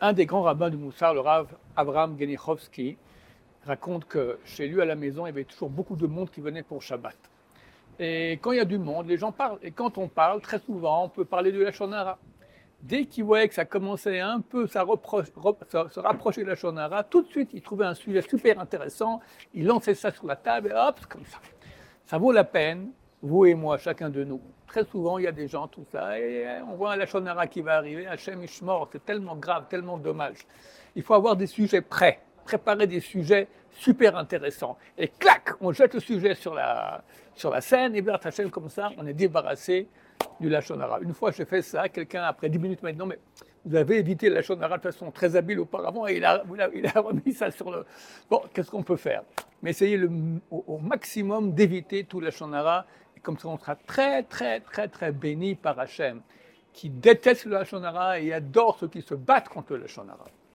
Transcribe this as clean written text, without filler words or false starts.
Un des grands rabbins du Moussar, le Rav Abraham Genichovski, raconte que chez lui à la maison, il y avait toujours beaucoup de monde qui venait pour Shabbat. Et quand il y a du monde, les gens parlent. Et quand on parle, très souvent, on peut parler de la Lachon Hara. Dès qu'il voyait que ça commençait un peu se rapprocher de la Lachon Hara, tout de suite, il trouvait un sujet super intéressant, il lançait ça sur la table et hop, comme ça. Ça vaut la peine, vous et moi, chacun de nous. Très souvent, il y a des gens, tout ça, et on voit un Lachon Hara qui va arriver, Hachem Ishmor, c'est tellement grave, tellement dommage. Il faut avoir des sujets prêts, préparer des sujets super intéressants. Et clac, on jette le sujet sur la scène, et bien, Hachem, comme ça, on est débarrassé du Lachon Hara. Une fois, j'ai fait ça, quelqu'un, après 10 minutes, m'a dit, non, mais vous avez évité le Lachon Hara de façon très habile auparavant, et il a remis ça sur le... Bon, qu'est-ce qu'on peut faire? Mais essayez au maximum d'éviter tout le Lachon Hara, et comme ça, on sera très, très, très, très béni par Hachem, qui déteste le Lachon Hara et adore ceux qui se battent contre le Lachon Hara.